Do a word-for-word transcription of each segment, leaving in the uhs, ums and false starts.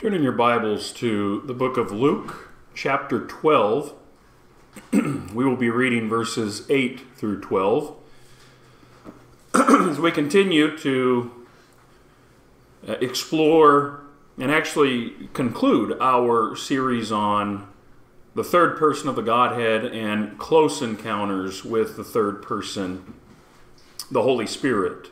Turn in your Bibles to the book of Luke, chapter twelve. We will be reading verses eight through twelve. As we continue to explore and actually conclude our series on the third person of the Godhead and close encounters with the third person, the Holy Spirit.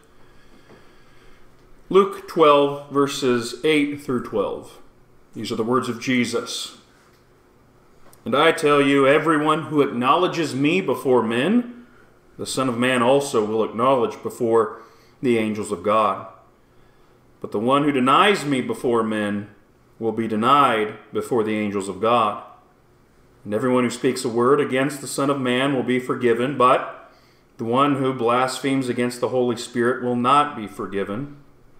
Luke twelve, verses eight through twelve. These are the words of Jesus. "And I tell you, everyone who acknowledges me before men, the Son of Man also will acknowledge before the angels of God. But the one who denies me before men will be denied before the angels of God. And everyone who speaks a word against the Son of Man will be forgiven, but the one who blasphemes against the Holy Spirit will not be forgiven.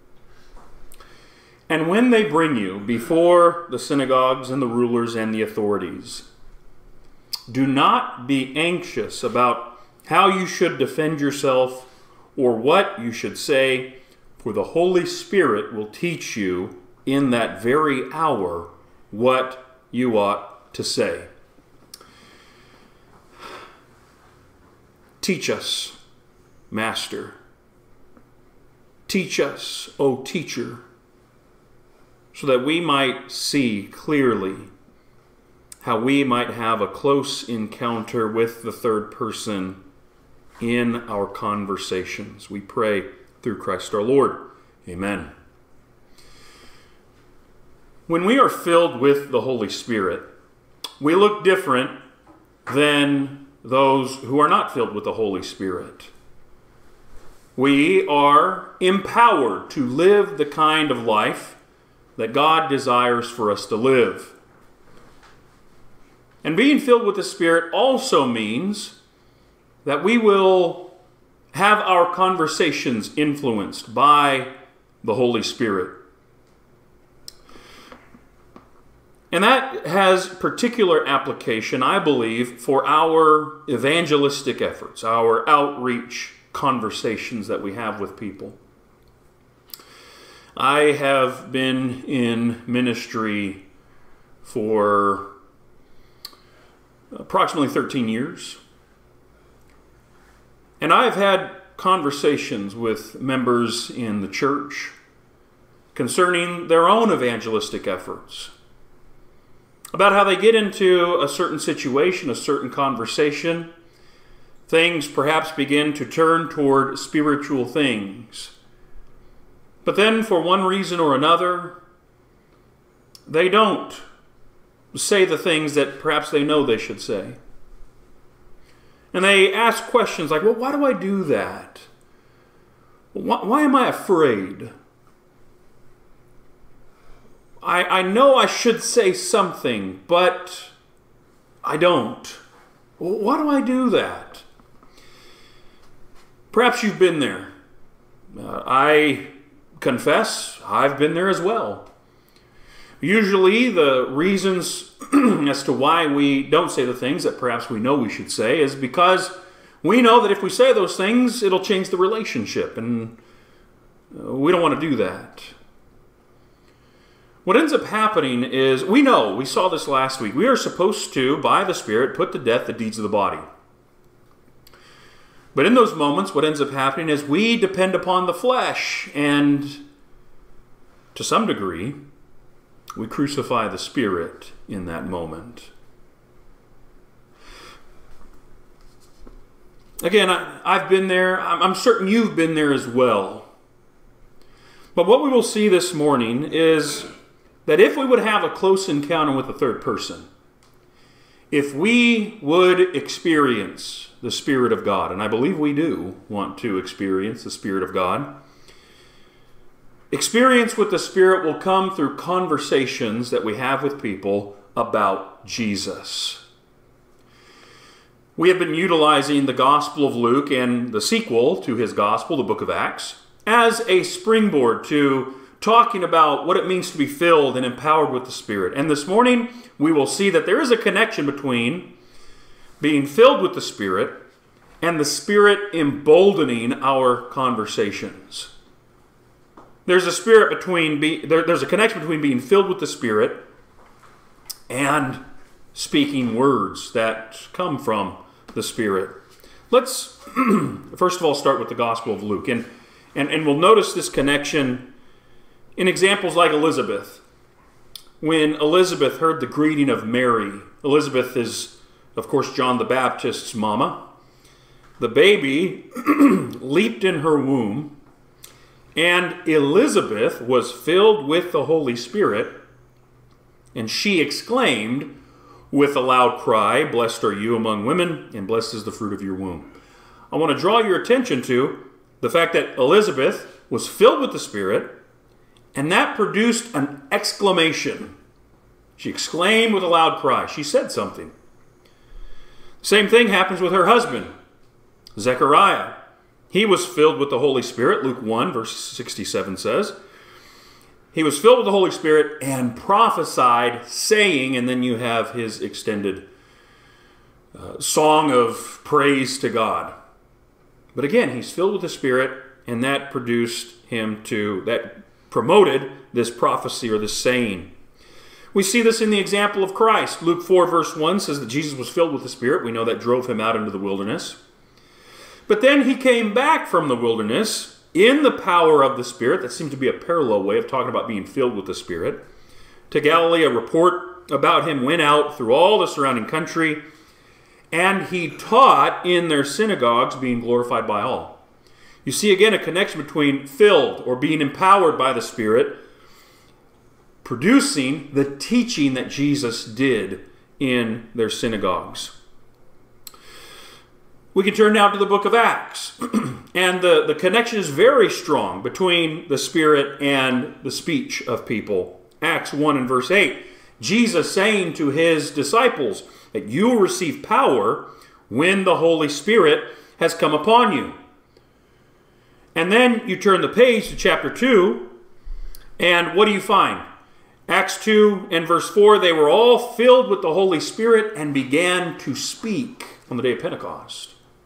And when they bring you before the synagogues and the rulers and the authorities, do not be anxious about how you should defend yourself or what you should say, for the Holy Spirit will teach you in that very hour what you ought to say." Teach us, Master. Teach us, O Teacher, so that we might see clearly how we might have a close encounter with the third person in our conversations. We pray through Christ our Lord. Amen. When we are filled with the Holy Spirit, we look different than those who are not filled with the Holy Spirit. We are empowered to live the kind of life that God desires for us to live. And being filled with the Spirit also means that we will have our conversations influenced by the Holy Spirit. And that has particular application, I believe, for our evangelistic efforts, our outreach conversations that we have with people. I have been in ministry for approximately thirteen years. And I've had conversations with members in the church concerning their own evangelistic efforts, about how they get into a certain situation, a certain conversation, things perhaps begin to turn toward spiritual things. But then, for one reason or another, they don't say the things that perhaps they know they should say. And they ask questions like, well, why do I do that? Why, why am I afraid? I, I know I should say something, but I don't. Why do I do that? Perhaps you've been there. Uh, I confess, I've been there as well. Usually the reasons as to why we don't say the things that perhaps we know we should say is because we know that if we say those things, it'll change the relationship, and we don't want to do that. What ends up happening is, we know, we saw this last week, we are supposed to, by the Spirit, put to death the deeds of the body. But in those moments, what ends up happening is we depend upon the flesh, and to some degree, we crucify the Spirit in that moment. Again, I, I've been there. I'm, I'm certain you've been there as well. But what we will see this morning is that if we would have a close encounter with the third person, if we would experience the Spirit of God, and I believe we do want to experience the Spirit of God, experience with the Spirit will come through conversations that we have with people about Jesus. We have been utilizing the Gospel of Luke and the sequel to his Gospel, the book of Acts, as a springboard to talking about what it means to be filled and empowered with the Spirit. And this morning, we will see that there is a connection between being filled with the Spirit and the Spirit emboldening our conversations. There's a spirit between be, there, there's a connection between being filled with the Spirit and speaking words that come from the Spirit. Let's first of all start with the Gospel of Luke, and and and we'll notice this connection in examples like Elizabeth. When Elizabeth heard the greeting of Mary, Elizabeth is, of course, John the Baptist's mama. The baby leaped in her womb, and Elizabeth was filled with the Holy Spirit, and she exclaimed with a loud cry, "Blessed are you among women, and blessed is the fruit of your womb." I want to draw your attention to the fact that Elizabeth was filled with the Spirit, and that produced an exclamation. She exclaimed with a loud cry. She said something. Same thing happens with her husband, Zechariah. He was filled with the Holy Spirit. Luke one, verse sixty-seven says, he was filled with the Holy Spirit and prophesied, saying, and then you have his extended uh, song of praise to God. But again, he's filled with the Spirit, and that produced him to, that promoted this prophecy or this saying. We see this in the example of Christ. Luke four, verse one says that Jesus was filled with the Spirit. We know that drove him out into the wilderness. But then he came back from the wilderness in the power of the Spirit. That seems to be a parallel way of talking about being filled with the Spirit. To Galilee, a report about him went out through all the surrounding country, and he taught in their synagogues, being glorified by all. You see again a connection between filled or being empowered by the Spirit, producing the teaching that Jesus did in their synagogues. We can turn now to the book of Acts. And the, the connection is very strong between the Spirit and the speech of people. Acts one and verse eight. Jesus saying to his disciples that you will receive power when the Holy Spirit has come upon you. And then you turn the page to chapter two, and what do you find? Acts two and verse four, they were all filled with the Holy Spirit and began to speak on the day of Pentecost.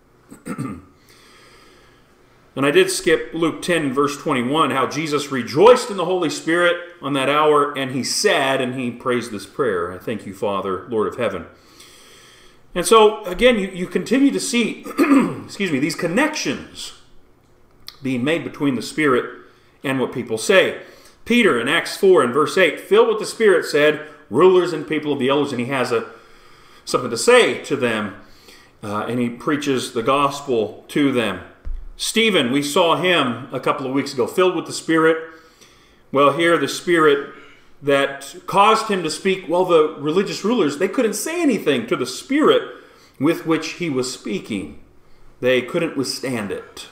And I did skip Luke ten, verse twenty-one, how Jesus rejoiced in the Holy Spirit on that hour, and he said, and he praised this prayer, I thank you, Father, Lord of heaven. And so, again, you, you continue to see, excuse me, these connections being made between the Spirit and what people say. Peter in Acts four and verse eight, filled with the Spirit, said, rulers and people of the elders, and he has a something to say to them, uh, and he preaches the gospel to them. Stephen, we saw him a couple of weeks ago, filled with the Spirit. Well, here the Spirit that caused him to speak, well, the religious rulers, they couldn't say anything to the Spirit with which he was speaking. They couldn't withstand it.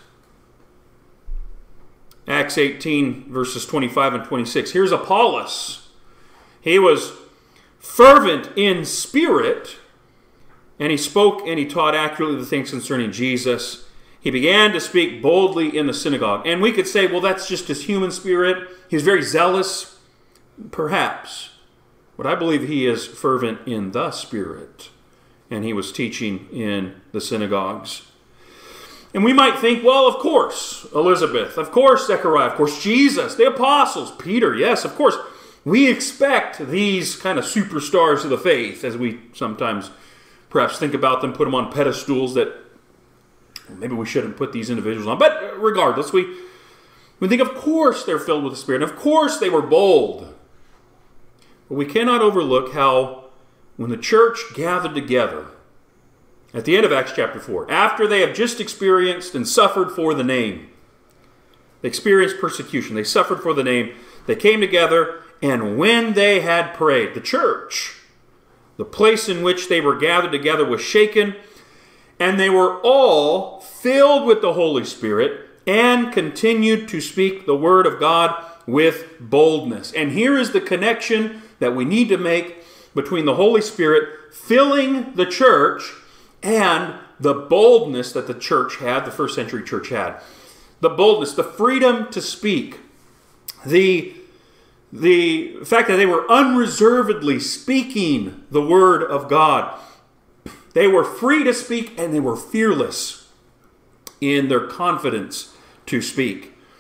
Acts eighteen, verses twenty-five and twenty-six. Here's Apollos. He was fervent in spirit, and he spoke and he taught accurately the things concerning Jesus. He began to speak boldly in the synagogue. And we could say, well, that's just his human spirit. He's very zealous. Perhaps. But I believe he is fervent in the Spirit. And he was teaching in the synagogues. And we might think, well, of course, Elizabeth, of course, Zechariah, of course, Jesus, the apostles, Peter, yes, of course. We expect these kind of superstars of the faith, as we sometimes perhaps think about them, put them on pedestals that maybe we shouldn't put these individuals on. But regardless, we, we think, of course, they're filled with the Spirit. And of course, they were bold. But we cannot overlook how when the church gathered together, at the end of Acts chapter four, after they have just experienced and suffered for the name, they experienced persecution, they suffered for the name, they came together, and when they had prayed, the church, the place in which they were gathered together was shaken, and they were all filled with the Holy Spirit and continued to speak the word of God with boldness. And here is the connection that we need to make between the Holy Spirit filling the church and the boldness that the church had, the first century church had. The boldness, the freedom to speak, the, the fact that they were unreservedly speaking the word of God. They were free to speak, and they were fearless in their confidence to speak.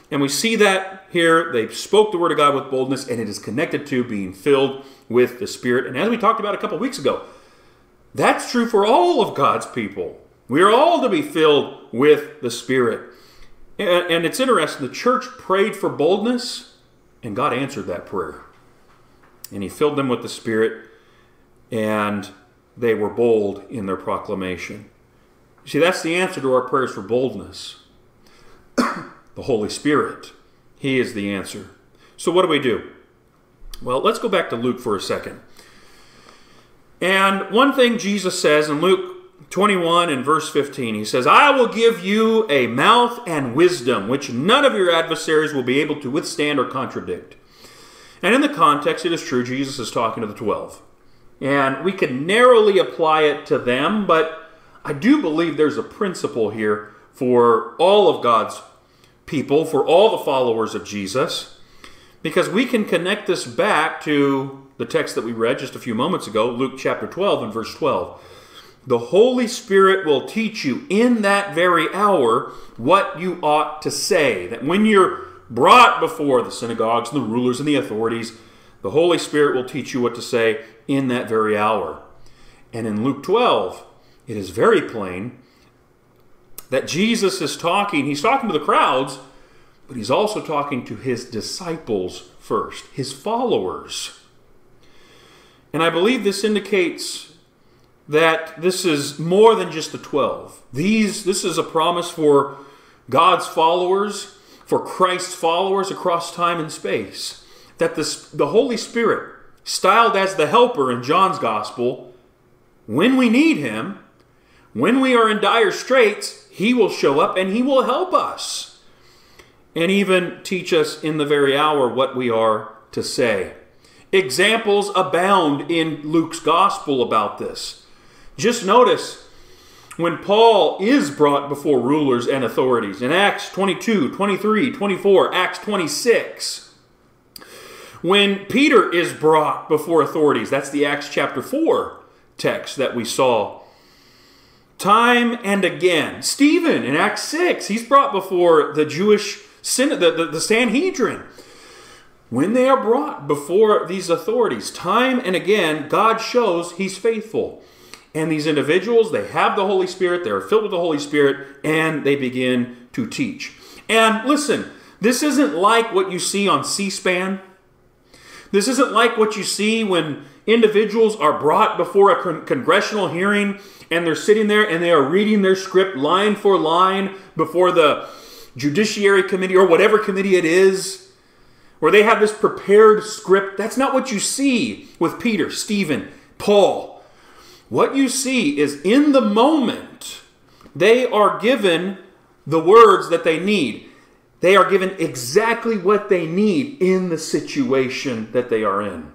And we see that here. They spoke the word of God with boldness, and it is connected to being filled with the Spirit. And as we talked about a couple weeks ago, that's true for all of God's people. We are all to be filled with the Spirit. And, and it's interesting, the church prayed for boldness, and God answered that prayer. And he filled them with the Spirit, and they were bold in their proclamation. You see, that's the answer to our prayers for boldness. The Holy Spirit. He is the answer. So what do we do? Well, let's go back to Luke for a second. And one thing Jesus says in Luke twenty-one and verse fifteen, he says, I will give you a mouth and wisdom, which none of your adversaries will be able to withstand or contradict. And in the context, it is true, Jesus is talking to the twelve. And we can narrowly apply it to them, but I do believe there's a principle here for all of God's people, for all the followers of Jesus, because we can connect this back to the text that we read just a few moments ago, Luke chapter twelve and verse twelve. The Holy Spirit will teach you in that very hour what you ought to say. That when you're brought before the synagogues and the rulers and the authorities, the Holy Spirit will teach you what to say in that very hour. And in Luke twelve, it is very plain that Jesus is talking, he's talking to the crowds, but he's also talking to his disciples first, his followers. And I believe this indicates that this is more than just the twelve. These, this is a promise for God's followers, for Christ's followers across time and space. That this, the Holy Spirit, styled as the helper in John's Gospel, when we need him, when we are in dire straits, he will show up and he will help us. And even teach us in the very hour what we are to say. Examples abound in Luke's Gospel about this. Just notice when Paul is brought before rulers and authorities in Acts twenty-two, twenty-three, twenty-four, Acts twenty-six. When Peter is brought before authorities, that's the Acts chapter four text that we saw. Time and again. Stephen in Acts six, he's brought before the Jewish Synod, the, the, the Sanhedrin. When they are brought before these authorities, time and again, God shows he's faithful. And these individuals, they have the Holy Spirit, they're filled with the Holy Spirit, and they begin to teach. And listen, this isn't like what you see on C-SPAN. This isn't like what you see when individuals are brought before a con- congressional hearing and they're sitting there and they are reading their script line for line before the Judiciary Committee or whatever committee it is, where they have this prepared script. That's not what you see with Peter, Stephen, Paul. What you see is in the moment, they are given the words that they need. They are given exactly what they need in the situation that they are in.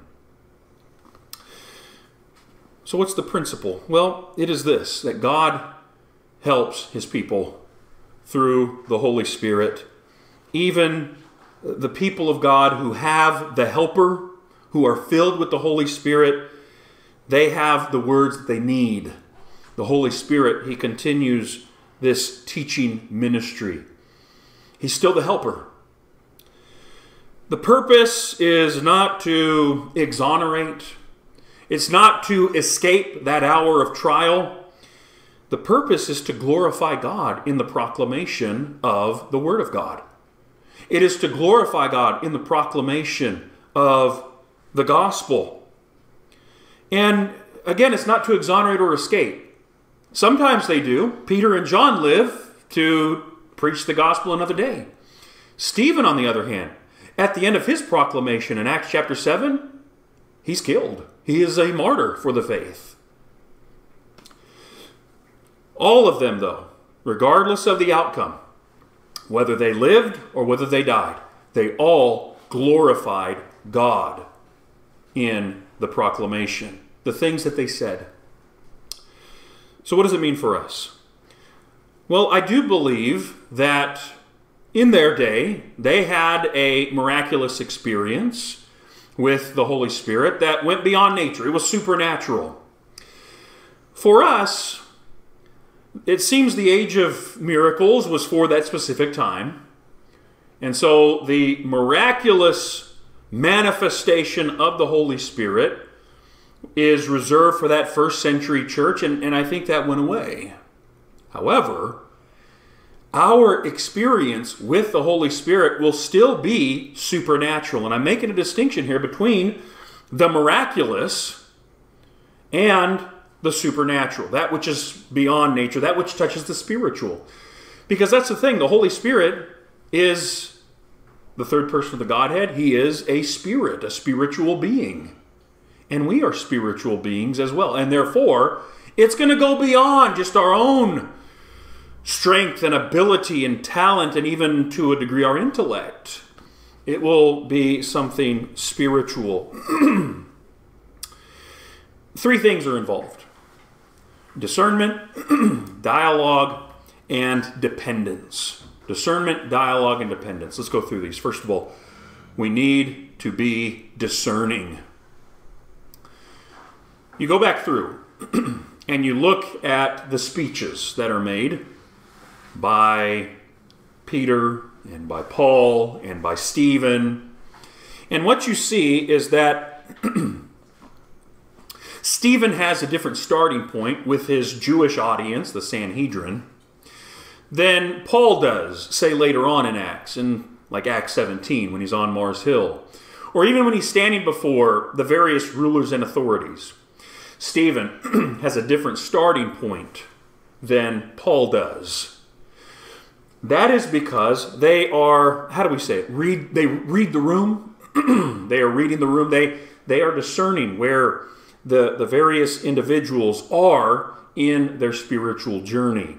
So what's the principle? Well, it is this, that God helps his people through the Holy Spirit. Even the people of God who have the helper, who are filled with the Holy Spirit, they have the words that they need. The Holy Spirit, he continues this teaching ministry. He's still the helper. The purpose is not to exonerate. It's not to escape that hour of trial. The purpose is to glorify God in the proclamation of the Word of God. It is to glorify God in the proclamation of the gospel. And again, it's not to exonerate or escape. Sometimes they do. Peter and John live to preach the gospel another day. Stephen, on the other hand, at the end of his proclamation in Acts chapter seven, he's killed. He is a martyr for the faith. All of them, though, regardless of the outcome, whether they lived or whether they died, they all glorified God in the proclamation, the things that they said. So what does it mean for us? Well, I do believe that in their day, they had a miraculous experience with the Holy Spirit that went beyond nature. It was supernatural. For us, it seems the age of miracles was for that specific time. And so the miraculous manifestation of the Holy Spirit is reserved for that first century church, and, and I think that went away. However, our experience with the Holy Spirit will still be supernatural. And I'm making a distinction here between the miraculous and the supernatural, that which is beyond nature, that which touches the spiritual. Because that's the thing, the Holy Spirit is the third person of the Godhead. He is a spirit, a spiritual being. And we are spiritual beings as well. And therefore, it's going to go beyond just our own strength and ability and talent, and even to a degree our intellect. It will be something spiritual. Three things are involved: discernment, dialogue, and dependence. Discernment, dialogue, and dependence. Let's go through these. First of all, we need to be discerning. You go back through and you look at the speeches that are made by Peter and by Paul and by Stephen. And what you see is that Stephen has a different starting point with his Jewish audience, the Sanhedrin, than Paul does, say later on in Acts, in like Acts seventeen when he's on Mars Hill, or even when he's standing before the various rulers and authorities. Stephen has a different starting point than Paul does. That is because they are, how do we say it? Read, they read the room. They are reading the room. They, they are discerning where the, the various individuals are in their spiritual journey.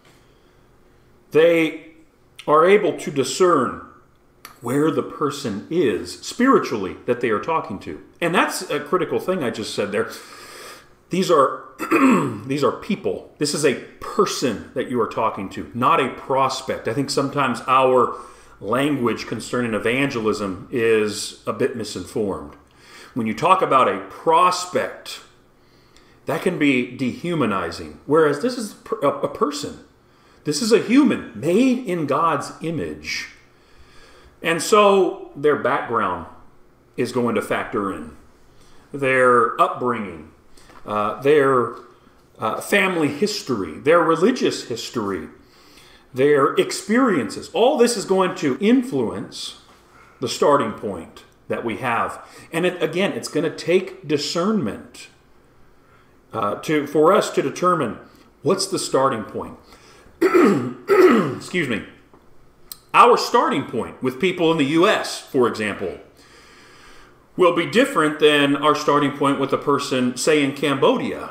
They are able to discern where the person is spiritually that they are talking to. And that's a critical thing I just said there. These are these are people. This is a person that you are talking to, not a prospect. I think sometimes our language concerning evangelism is a bit misinformed. When you talk about a prospect, that can be dehumanizing. Whereas this is a person. This is a human made in God's image. And so their background is going to factor in. Their upbringing, Uh, their uh, family history, their religious history, their experiences. All this is going to influence the starting point that we have. And it, again, it's going to take discernment uh, to for us to determine what's the starting point. Excuse me. Our starting point with people in the U S, for example, will be different than our starting point with a person, say, in Cambodia.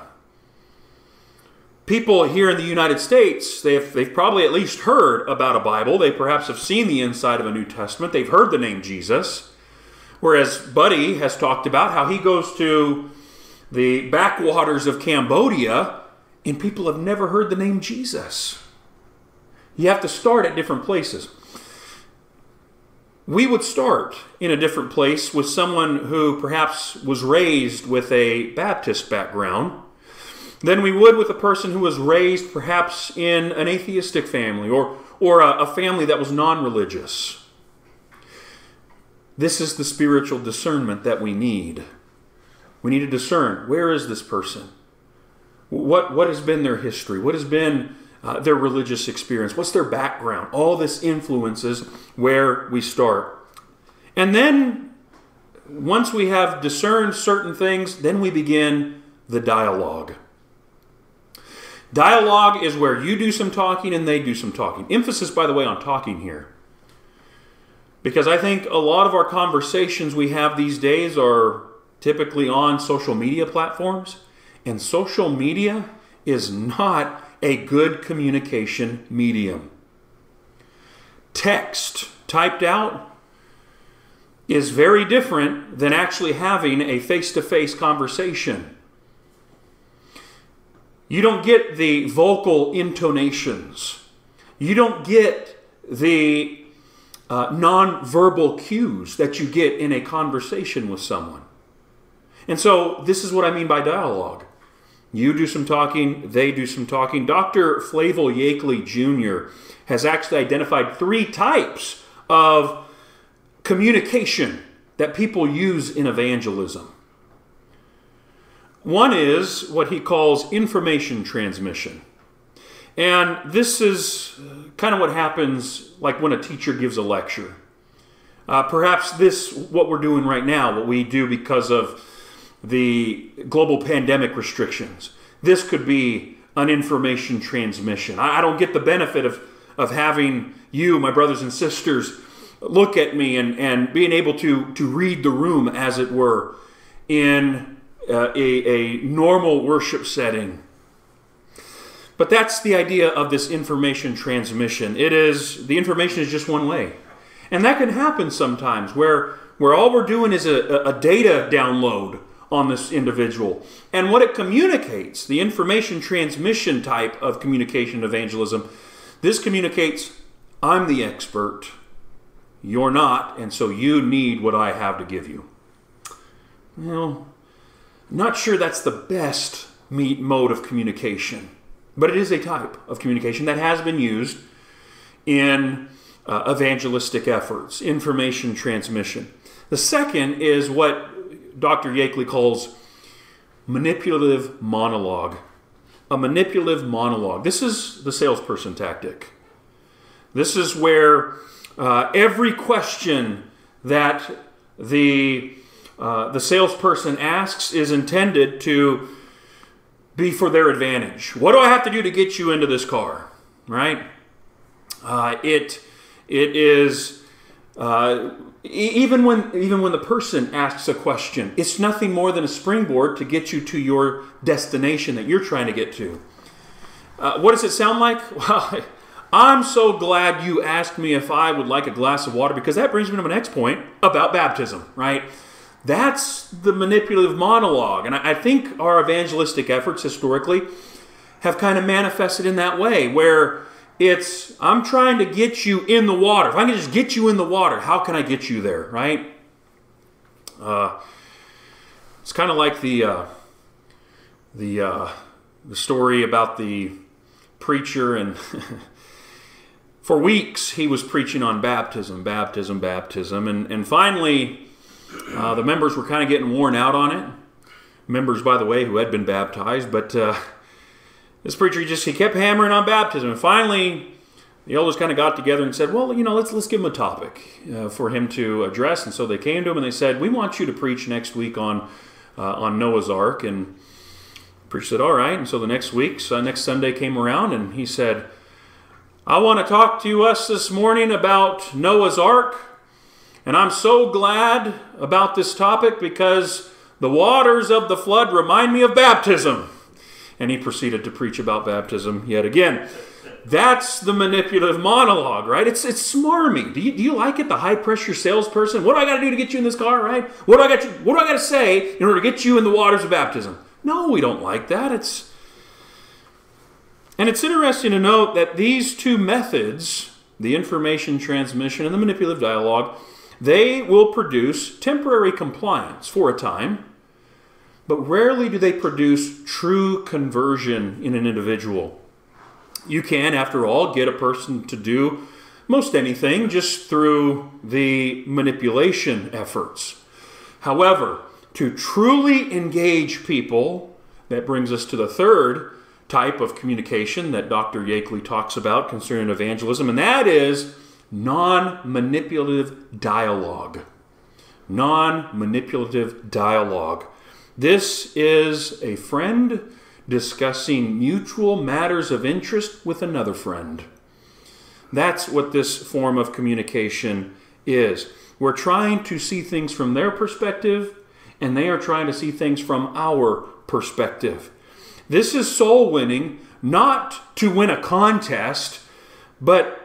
People here in the United States, they've, they've probably at least heard about a Bible. They perhaps have seen the inside of a New Testament. They've heard the name Jesus. Whereas Buddy has talked about how he goes to the backwaters of Cambodia and people have never heard the name Jesus. You have to start at different places. We would start in a different place with someone who perhaps was raised with a Baptist background than we would with a person who was raised perhaps in an atheistic family or, or a, a family that was non-religious. This is the spiritual discernment that we need. We need to discern, where is this person? What, what has been their history? What has been Uh, their religious experience? What's their background? All this influences where we start. And then, once we have discerned certain things, then we begin the dialogue. Dialogue is where you do some talking and they do some talking. Emphasis, by the way, on talking here. Because I think a lot of our conversations we have these days are typically on social media platforms. And social media is not a good communication medium. Text typed out is very different than actually having a face-to-face conversation. You don't get the vocal intonations. You don't get the uh, non-verbal cues that you get in a conversation with someone. And so this is what I mean by dialogue. You do some talking, they do some talking. Doctor Flavel Yakeley Junior has actually identified three types of communication that people use in evangelism. One is what he calls information transmission. And this is kind of what happens like when a teacher gives a lecture. Uh, perhaps this, what we're doing right now, what we do because of the global pandemic restrictions, this could be an information transmission. I, I don't get the benefit of, of having you, my brothers and sisters, look at me and, and being able to, to read the room, as it were, in uh, a, a normal worship setting. But that's the idea of this information transmission. It is, the information is just one way. And that can happen sometimes where, where all we're doing is a, a data download on this individual. And what it communicates, the information transmission type of communication evangelism, this communicates, I'm the expert, you're not, and so you need what I have to give you. Well, I'm not sure that's the best mode of communication, but it is a type of communication that has been used in uh, evangelistic efforts, information transmission. The second is what Doctor Yakeley calls manipulative monologue. A manipulative monologue. This is the salesperson tactic. This is where uh, every question that the uh, the salesperson asks is intended to be for their advantage. What do I have to do to get you into this car? Right? Uh, it it is uh, even when even when the person asks a question, it's nothing more than a springboard to get you to your destination that you're trying to get to. Uh, what does it sound like? Well, I'm so glad you asked me if I would like a glass of water, because that brings me to my next point about baptism, right? That's the manipulative monologue. And I think our evangelistic efforts historically have kind of manifested in that way, where it's, I'm trying to get you in the water. If I can just get you in the water, how can I get you there, right? Uh, it's kind of like the, uh, the, uh, the story about the preacher, and for weeks he was preaching on baptism, baptism, baptism, and, and finally uh, the members were kind of getting worn out on it. Members, by the way, who had been baptized, but uh, this preacher, just he kept hammering on baptism, and finally the elders kind of got together and said, well, you know, let's let's give him a topic uh, for him to address. And so they came to him and they said, we want you to preach next week on uh, on Noah's Ark. And the preacher said, all right. And so the next week, so next Sunday came around, and he said, I want to talk to us this morning about Noah's Ark, and I'm so glad about this topic because the waters of the flood remind me of baptism. And he proceeded to preach about baptism yet again. That's the manipulative monologue, right? It's it's smarmy. Do you, do you like it, the high-pressure salesperson? What do I got to do to get you in this car, right? What do I got to, what do I got to say in order to get you in the waters of baptism? No, we don't like that. It's And it's interesting to note that these two methods, the information transmission and the manipulative dialogue, they will produce temporary compliance for a time, but rarely do they produce true conversion in an individual. You can, after all, get a person to do most anything just through the manipulation efforts. However, to truly engage people, that brings us to the third type of communication that Doctor Yakeley talks about concerning evangelism, and that is non-manipulative dialogue. Non-manipulative dialogue. This is a friend discussing mutual matters of interest with another friend. That's what this form of communication is. We're trying to see things from their perspective, and they are trying to see things from our perspective. This is soul winning, not to win a contest, but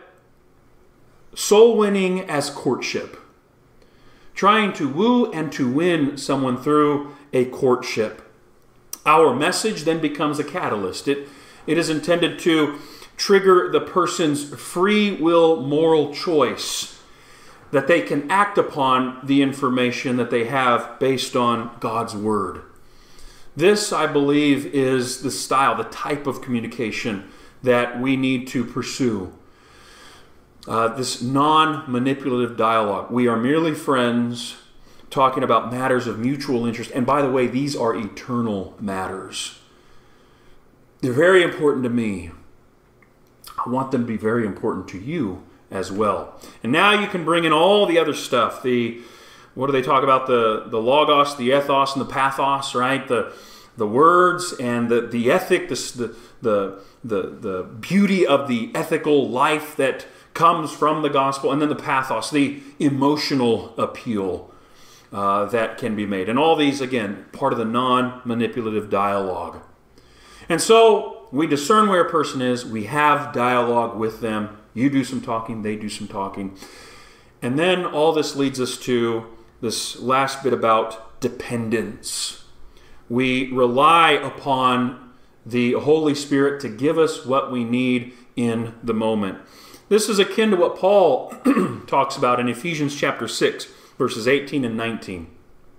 soul winning as courtship. Trying to woo and to win someone through a courtship. Our message then becomes a catalyst. It, it is intended to trigger the person's free will moral choice, that they can act upon the information that they have based on God's Word. This, I believe, is the style, the type of communication that we need to pursue. uh, this non-manipulative dialogue. We are merely friends talking about matters of mutual interest. And by the way, these are eternal matters. They're very important to me. I want them to be very important to you as well. And now you can bring in all the other stuff. The what do they talk about? The, the logos, the ethos, and the pathos, right? The the words and the, the ethic, the, the, the, the beauty of the ethical life that comes from the gospel, and then the pathos, the emotional appeal uh, that can be made. And all these, again, part of the non-manipulative dialogue. And so we discern where a person is. We have dialogue with them. You do some talking, they do some talking. And then all this leads us to this last bit about dependence. We rely upon the Holy Spirit to give us what we need in the moment. This is akin to what Paul talks about in Ephesians chapter six, verses eighteen and nineteen.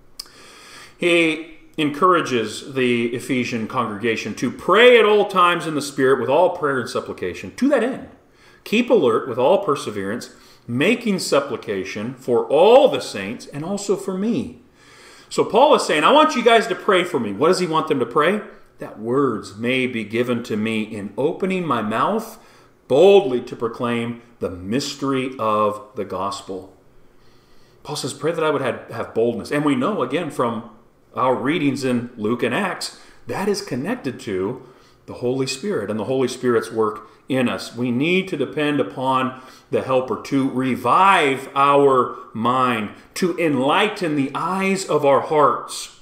He encourages the Ephesian congregation to pray at all times in the Spirit with all prayer and supplication. To that end, keep alert with all perseverance, making supplication for all the saints and also for me. So Paul is saying, I want you guys to pray for me. What does he want them to pray? That words may be given to me in opening my mouth boldly to proclaim the mystery of the gospel. Paul says, pray that I would have, have boldness. And we know, again, from our readings in Luke and Acts, that is connected to the Holy Spirit and the Holy Spirit's work in us. We need to depend upon the Helper to revive our mind, to enlighten the eyes of our hearts.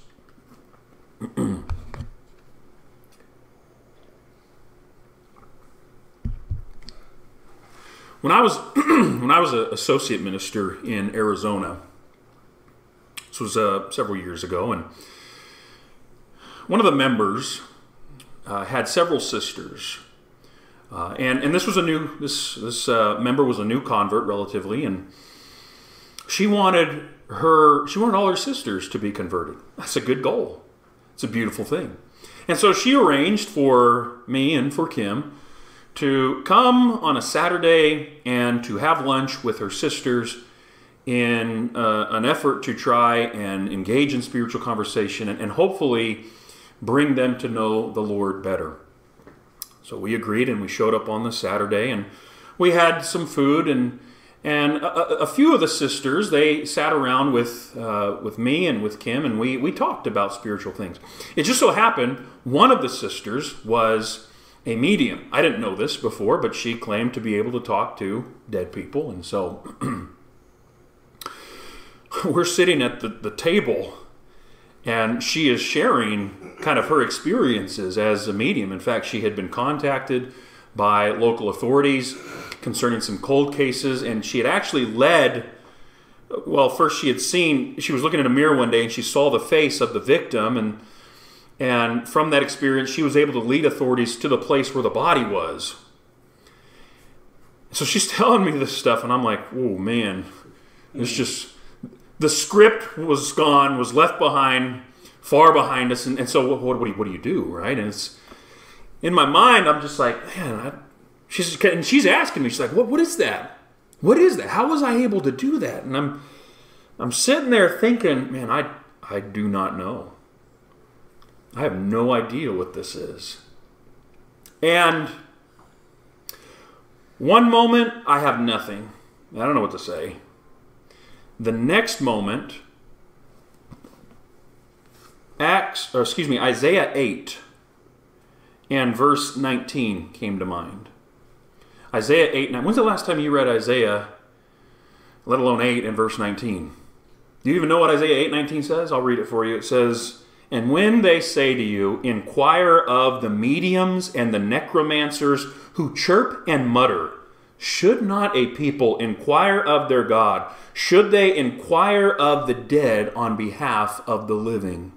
When I was when I was an associate minister in Arizona, this was uh, several years ago, and one of the members uh, had several sisters, uh, and and this was a new this this uh, member was a new convert relatively, and she wanted her she wanted all her sisters to be converted. That's a good goal. It's a beautiful thing, and so she arranged for me and for Kim to come on a Saturday and to have lunch with her sisters in uh, an effort to try and engage in spiritual conversation and, and hopefully bring them to know the Lord better. So we agreed and we showed up on the Saturday and we had some food and and a, a few of the sisters, they sat around with uh, with me and with Kim and we, we talked about spiritual things. It just so happened one of the sisters was a medium. I didn't know this before, but she claimed to be able to talk to dead people. And so we're sitting at the, the table and she is sharing kind of her experiences as a medium. In fact, she had been contacted by local authorities concerning some cold cases, and she had actually led, well, first she had seen, she was looking in a mirror one day and she saw the face of the victim, and And from that experience, she was able to lead authorities to the place where the body was. So she's telling me this stuff, and I'm like, oh, man. It's just, the script was gone, was left behind, far behind us. And, and so what, what, do you, what do you do, right? And it's, in my mind, I'm just like, man, I, she's, and she's asking me, she's like, what, what is that? What is that? How was I able to do that? And I'm, I'm sitting there thinking, man, I, I do not know. I have no idea what this is. And one moment, I have nothing. I don't know what to say. The next moment, Acts, or excuse me, Isaiah eight and verse nineteen came to mind. Isaiah eight, nine. When's the last time you read Isaiah, let alone eight and verse nineteen? Do you even know what Isaiah eight nineteen says? I'll read it for you. It says, and when they say to you, inquire of the mediums and the necromancers who chirp and mutter, should not a people inquire of their God? Should they inquire of the dead on behalf of the living?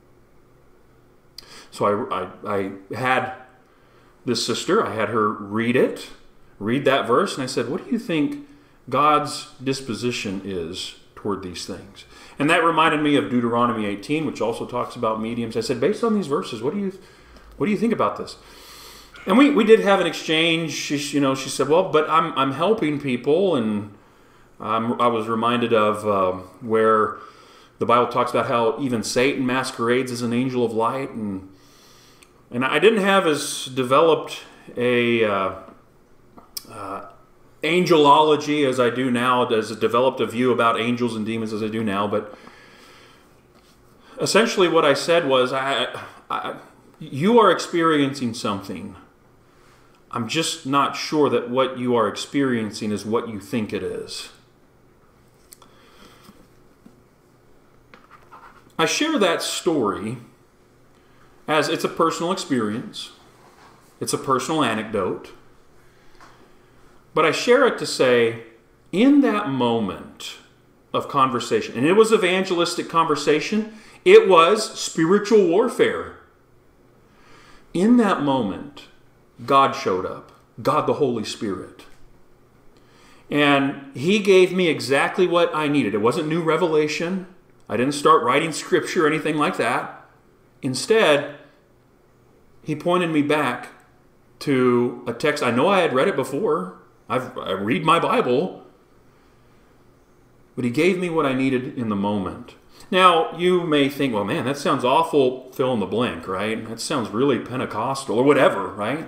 So I, I, I had this sister, I had her read it, read that verse, and I said, what do you think God's disposition is toward these things? And that reminded me of Deuteronomy eighteen, which also talks about mediums. I said, based on these verses, what do you what do you think about this? And we, we did have an exchange. She, you know, she said, well, but I'm, I'm helping people. And um, I was reminded of uh, where the Bible talks about how even Satan masquerades as an angel of light. And, and I didn't have as developed a uh, uh, angelology as I do now, as developed a view about angels and demons as I do now. But essentially what I said was, I, I, you are experiencing something. I'm just not sure that what you are experiencing is what you think it is. I share that story as it's a personal experience. It's a personal anecdote. But I share it to say, in that moment of conversation, and it was evangelistic conversation, it was spiritual warfare. In that moment, God showed up. God the Holy Spirit. And He gave me exactly what I needed. It wasn't new revelation. I didn't start writing scripture or anything like that. Instead, He pointed me back to a text. I know I had read it before. I've, I read my Bible. But He gave me what I needed in the moment. Now, you may think, well, man, that sounds awful, fill in the blank, right? That sounds really Pentecostal or whatever, right?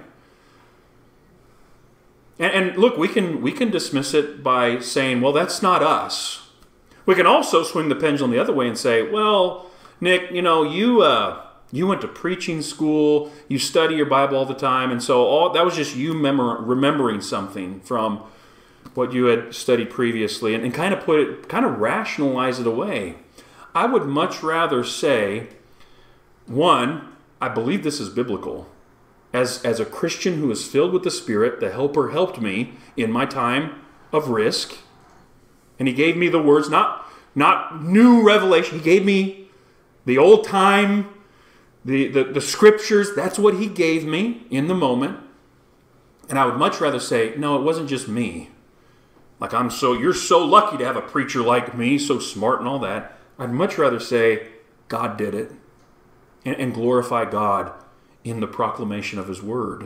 And, and look, we can we can dismiss it by saying, well, that's not us. We can also swing the pendulum the other way and say, well, Nick, you know, you uh, you went to preaching school, you study your Bible all the time, and so all that was just you memor- remembering something from what you had studied previously, and, and kind of put it, kind of rationalize it away. I would much rather say, one, I believe this is biblical. As, as a Christian who is filled with the Spirit, the Helper helped me in my time of risk. And He gave me the words, not, not new revelation. He gave me the old time, the, the, the scriptures. That's what He gave me in the moment. And I would much rather say, no, it wasn't just me. Like, I'm so, you're so lucky to have a preacher like me, so smart and all that. I'd much rather say, God did it. And, and glorify God in the proclamation of His Word.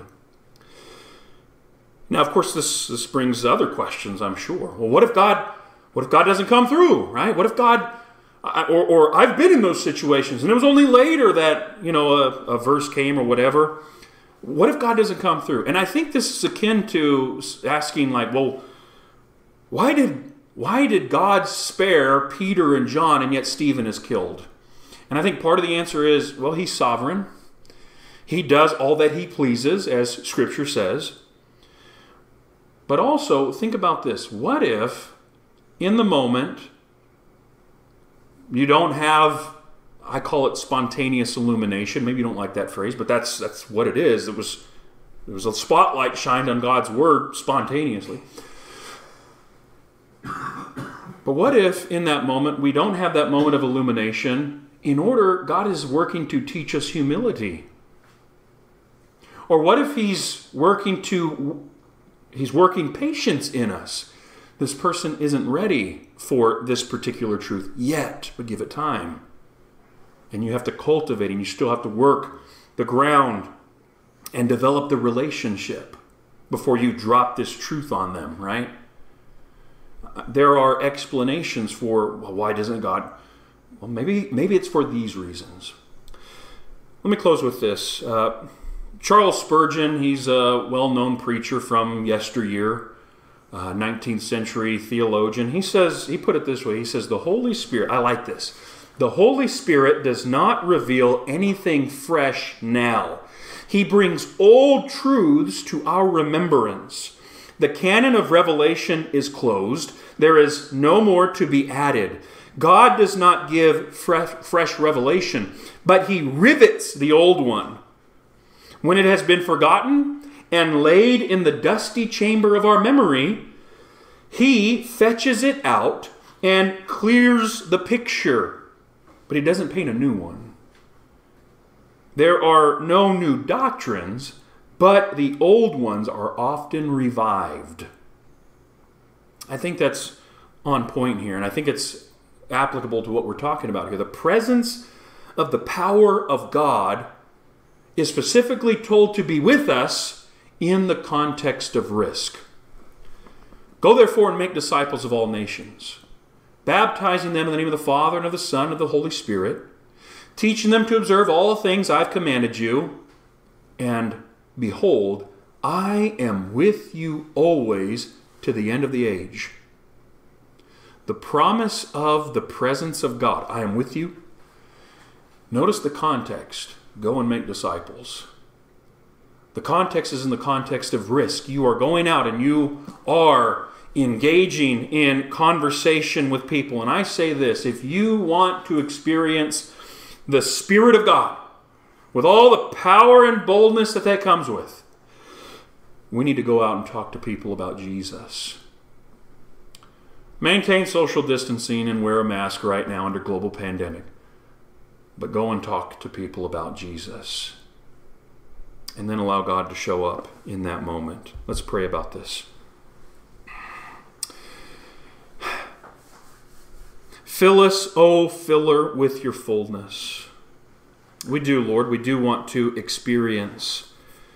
Now, of course, this, this brings other questions, I'm sure. Well, what if God, what if God doesn't come through, right? What if God, or, or I've been in those situations, and it was only later that, you know, a, a verse came or whatever. What if God doesn't come through? And I think this is akin to asking, like, well, why did, why did God spare Peter and John, and yet Stephen is killed? And I think part of the answer is, well, He's sovereign. He does all that He pleases, as Scripture says. But also, think about this. What if, in the moment, you don't have, I call it spontaneous illumination. Maybe you don't like that phrase, but that's that's what it is. It was, it was a spotlight shined on God's Word spontaneously. But what if, in that moment, we don't have that moment of illumination? In order, God is working to teach us humility. Or what if He's working to, He's working patience in us? This person isn't ready for this particular truth yet, but give it time. And you have to cultivate, and you still have to work the ground and develop the relationship before you drop this truth on them, right? There are explanations for, well, why doesn't God? Well, maybe, maybe it's for these reasons. Let me close with this. Uh, Charles Spurgeon, he's a well-known preacher from yesteryear, uh, nineteenth century theologian. He says, he put it this way, he says, the Holy Spirit, I like this, the Holy Spirit does not reveal anything fresh now. He brings old truths to our remembrance. The canon of revelation is closed. There is no more to be added. God does not give fresh, fresh revelation, but He rivets the old one. When it has been forgotten and laid in the dusty chamber of our memory, He fetches it out and clears the picture, but He doesn't paint a new one. There are no new doctrines, but the old ones are often revived. I think that's on point here, and I think it's applicable to what we're talking about here. The presence of the power of God is specifically told to be with us in the context of risk. Go therefore and make disciples of all nations, baptizing them in the name of the Father and of the Son and of the Holy Spirit, teaching them to observe all the things I've commanded you, and behold, I am with you always to the end of the age. The promise of the presence of God, I am with you. Notice the context. Go and make disciples. The context is in the context of risk. You are going out and you are engaging in conversation with people. And I say this, if you want to experience the Spirit of God with all the power and boldness that that comes with, we need to go out and talk to people about Jesus. Maintain social distancing and wear a mask right now under global pandemic. But go and talk to people about Jesus. And then allow God to show up in that moment. Let's pray about this. Fill us, O filler, with your fullness. We do, Lord. We do want to experience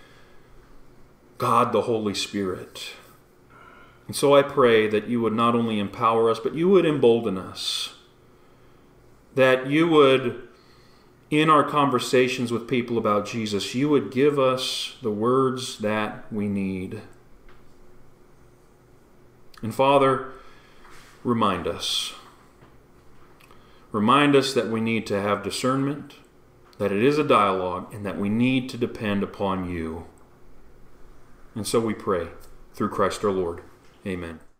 God the Holy Spirit. And so I pray that you would not only empower us, but you would embolden us. That you would, in our conversations with people about Jesus, you would give us the words that we need. And Father, remind us. Remind us that we need to have discernment, that it is a dialogue, and that we need to depend upon you. And so we pray through Christ our Lord. Amen.